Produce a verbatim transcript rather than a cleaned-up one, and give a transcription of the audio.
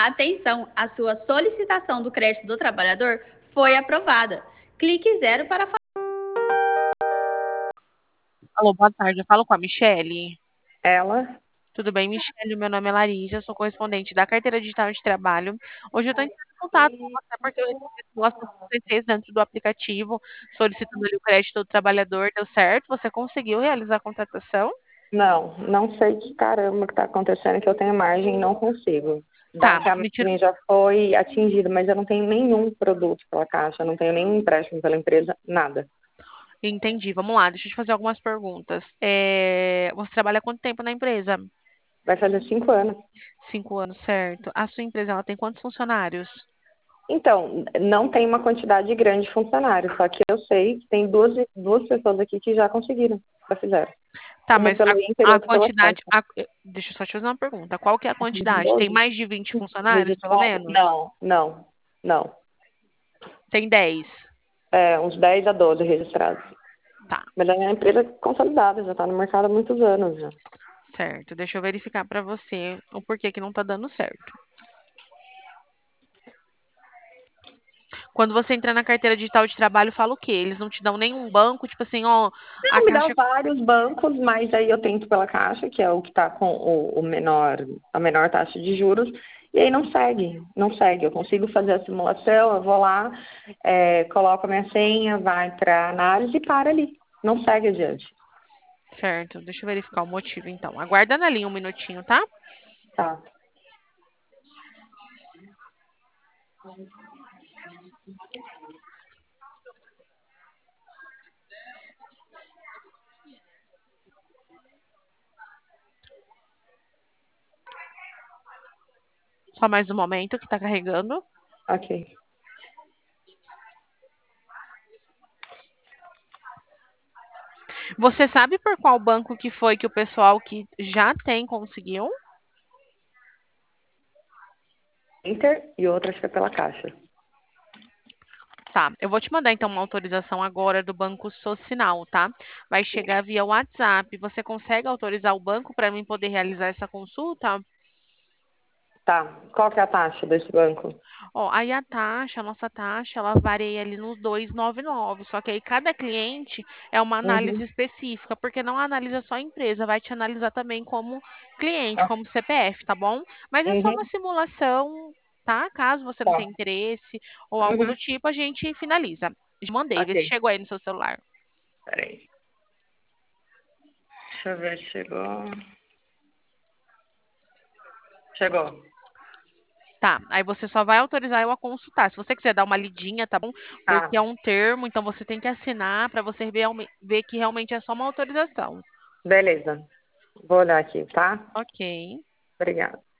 Atenção, a sua solicitação do crédito do trabalhador foi aprovada. Clique zero para falar. Alô, boa tarde. Eu falo com a Michele. Ela? Tudo bem, Michele? Meu nome é Larissa, eu sou correspondente da Carteira Digital de Trabalho. Hoje eu estou entrando em contato com você porque eu recebi a simulação que você fez dentro do aplicativo, solicitando ali o crédito do trabalhador. Deu certo? Você conseguiu realizar a contratação? Não, não sei que caramba que tá acontecendo, que eu tenho margem e não consigo. Tá, Dá que a me tira... margem já foi atingida, mas eu não tenho nenhum produto pela Caixa, não tenho nenhum empréstimo pela empresa, nada. Entendi. Vamos lá, deixa eu te fazer algumas perguntas. É, Você trabalha há quanto tempo na empresa? Vai fazer cinco anos. Cinco anos, certo. A sua empresa, ela tem quantos funcionários? Então, não tem uma quantidade grande de funcionários, só que eu sei que tem duas, duas pessoas aqui que já conseguiram, já fizeram. Tá, Uma mas pelo Inter e a, a outra pela Caixa. quantidade. a- eh, deixa eu só te fazer uma pergunta. Qual que é a quantidade? Tem doze mais de vinte funcionários, pelo registrados? menos? Não, não, não. Tem dez. É, uns dez a doze registrados. Tá, Mas é uma empresa consolidada, já está no mercado há muitos anos já. certo. Deixa eu verificar para você o porquê que não tá dando certo. Quando você entra na carteira digital de trabalho, fala o quê? Eles não te dão nenhum banco, tipo assim, ó, a Não, me dá Caixa. vários bancos, mas aí eu tento pela Caixa, que é o que está com o, o menor, a menor taxa de juros, e aí não segue, não segue. Eu consigo fazer a simulação, eu vou lá, é, coloco a minha senha, vai para análise e para ali. Não segue adiante. Certo, deixa eu verificar o motivo então. Aguarda na linha um minutinho, tá? Tá. Só mais um momento que tá carregando. Ok. Você sabe por qual banco que foi que o pessoal que já tem conseguiu? Inter e outra acho que é pela Caixa. Tá, eu vou te mandar então uma autorização agora do Banco Social, tá? Vai chegar via WhatsApp. Você consegue autorizar o banco para mim poder realizar essa consulta? Tá. Qual que é a taxa desse banco? Ó, aí a taxa, a nossa taxa, ela varia ali no duzentos e noventa e nove. Só que aí cada cliente é uma análise Uhum. específica, porque não analisa só a empresa, vai te analisar também como cliente, Tá. como C P F, tá bom? Mas é só Uhum. uma simulação, tá? Caso você não Tá. tenha interesse ou algo Uhum. do tipo, a gente finaliza. Já mandei, vê se Ok. chegou aí no seu celular. Peraí. Deixa eu ver se chegou. Chegou. Tá, aí você só vai autorizar eu a consultar. Se você quiser dar uma lidinha, tá bom? Porque Tá. é um termo, então você tem que assinar para você ver, ver que realmente é só uma autorização. Beleza. Vou olhar aqui, tá? Ok. Obrigada.